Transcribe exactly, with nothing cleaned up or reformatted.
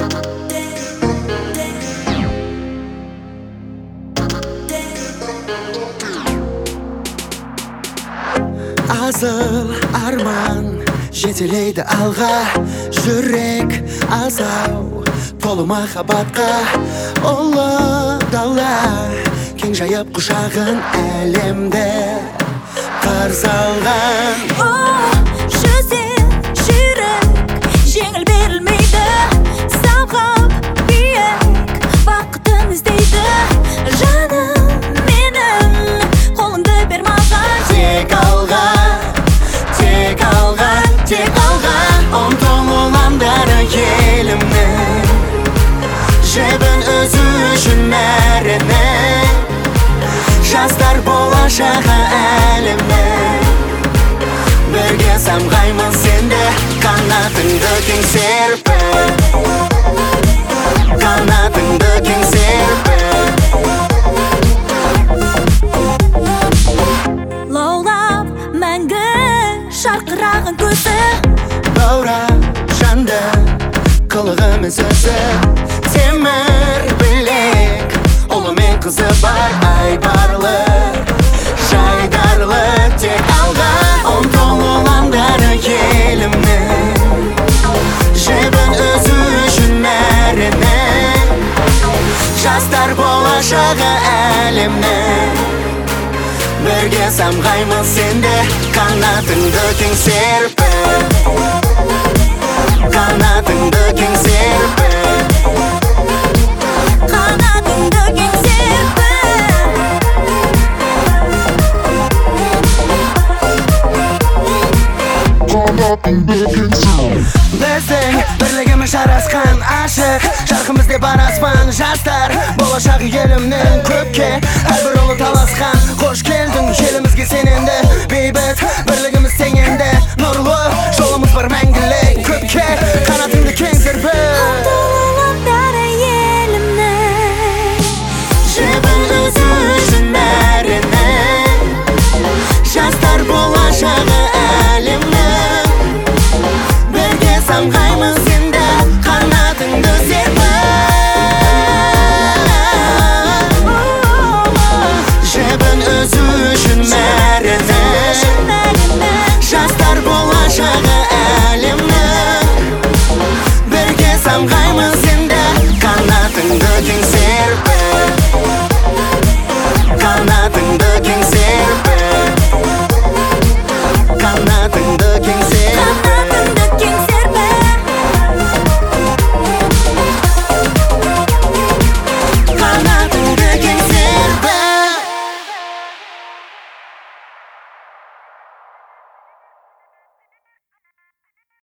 Asıl arman жетелейді алға, жүрек азау толы махаббатқа. Ұлы дала кең жайып құшағын, әлемді қарсы алған. Жүзе жүрек жеңіл берілмейді, самғап биік бақытын іздейді. Жаным менің, қолыңды бер маған. Тек алға, тек алға, тек алға. Ұмтылғандары елімнің, жебін өзі үшін әріні. Жастар болашағы әлемнің, бірге самғаймыз сенде. Қанатыңды кең серпі, қанатыңды кең серпі. Лаулап мәңгі шарқыраған көзі, Баура жанды қылығымыз өзі. Темір білек, ұлы мен қызы бар, айбарлы, жайдарлы. Тек алға, ұмтылғандары елімнің, жебін өзі үшін әріні. Жастар болашағы әлемнің, бірге самғаймыз сенде. Қанатыңды кең серпі, қанатыңды кең серпі, қанатыңды кең серпі. Біздің бірлігіміз жарасқан ашық, жарқымыз деп бар аспан. Жастар болашағы елімнің, көпке әрбір ұлы таласқан. Қош келдің елімізге сен енді, бейбіт бірлігіміз тең енді. Нұрлы жолымыз бар мәңгілік, көпке қанатыңды кең серпі. Ұмтылғандары елімнің, жебін өзі үшін әріні. Жастар болашағы әлемнің, бірге самғаймыз